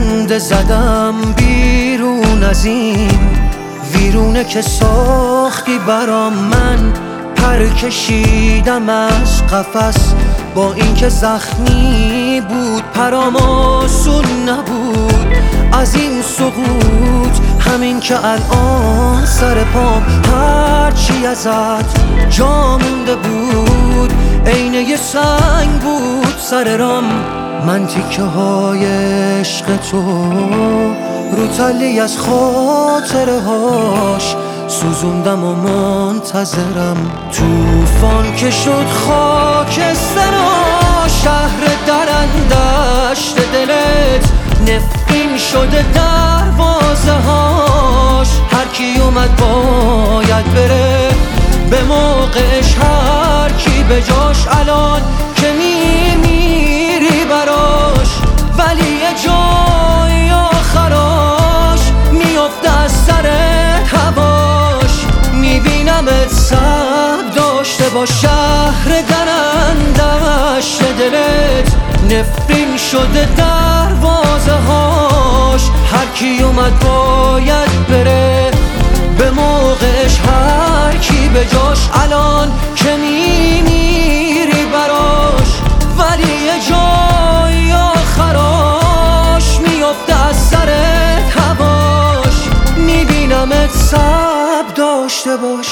زنده زدم بیرون از این ویرونه که ساختی برام. من پر کشیدم از قفس با اینکه زخمی بود، پرام آسون نبود از این سقوط. همین که الان سر پام هرچی ازت جا مونده بود عین یه سنگ بود سر رام. من تیکه های عشق تو رو تلی از خاطره هاش سوزوندم و منتظرم. توفان که شد خاکسترا، شهر درندشت دلت نفرین شده دروازه هاش. هر کی اومد باید بره به موقعش، هر کی به جاش الان که میمیری براش. ولی یه جای آخراش میفته از سرت هواش. میبینمت سب داشته با شهر درندشت دلت نفرین شده دروازه هاش. هر کی اومد باید بره به موقعش، هر کی به جاش الان که میمیری براش. ولی یه جای آخراش میفته از سرت هواش. میبینمت سب داشته باش.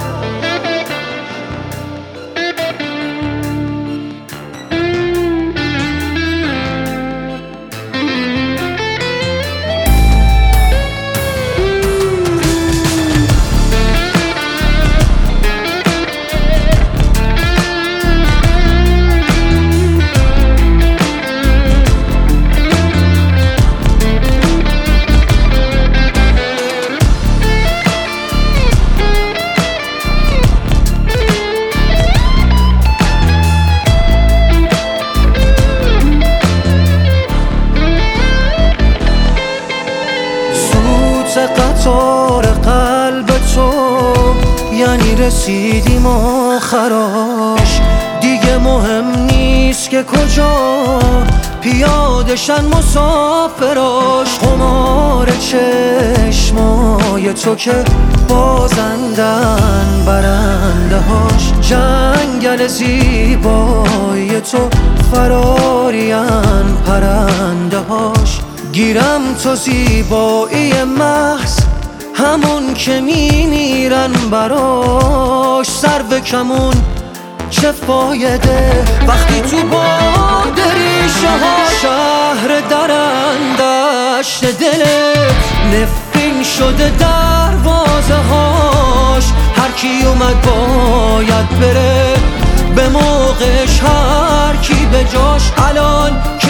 قطار قلب تو یعنی رسیدیم آخراش. دیگه مهم نیست که کجا پیادشن مسافراش. قمار چشمای تو که بازندن برنده هاش. جنگل زیبای تو فرارین پرنده هاش. گیرم تو زیبایی محض همون که میمیرن براش. سر به کمون چه فایده وقتی تو باد ریشه ها. شهر درندشت دلت نفرین شده دروازه هاش. هر کی اومد باید بره به موقعش، هر کی به جاش الان